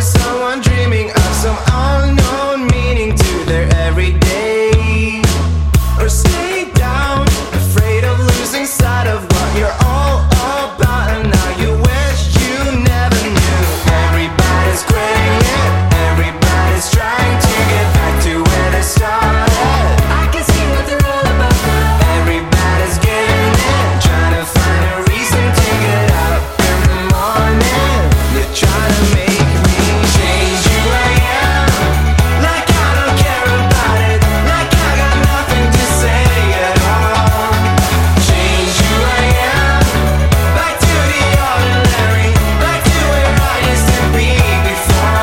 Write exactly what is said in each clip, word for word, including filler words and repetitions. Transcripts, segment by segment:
someone dreaming of some unknown meaning to their everyday. Or stay down, afraid of losing sight of what you're all about, and now you wish you never knew. Everybody's quitting it, everybody's trying to get back to where they started. I can see what they're all about now. Everybody's giving in, trying to find a reason to get up in the morning. You're trying to make me change who I am, like I don't care about it, like I got nothing to say at all. Change who I am, back to the ordinary, back to where I used to be before.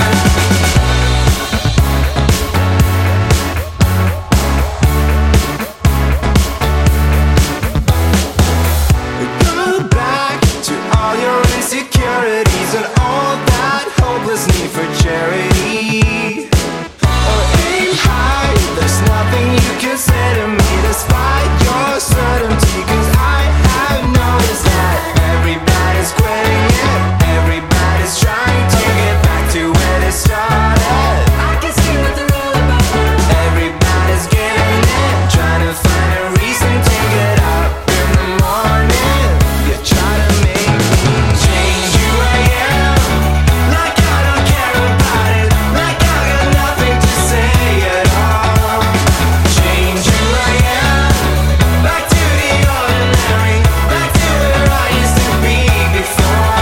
Go back to all your insecurities and all that hopeless need for charity. Or aim high, there's nothing you can say to me despite your certainty. Cause I have noticed that everybody's quitting it, everybody's trying to get back to where they started. I can see what they're all about now. Everybody's giving in, trying to find a reason to get up in the morning. You try to make me change who I am, like I don't care about it, like I got nothing to say at all. Change who I am, back to the ordinary, back to where I used to be before.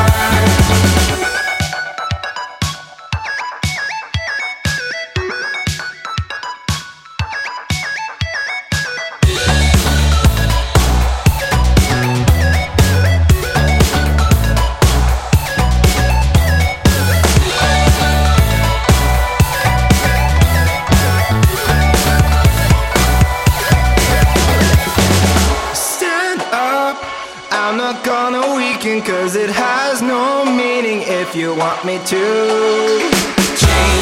Stand up, I'm not gonna weaken, cause it has no meaning if you want me to change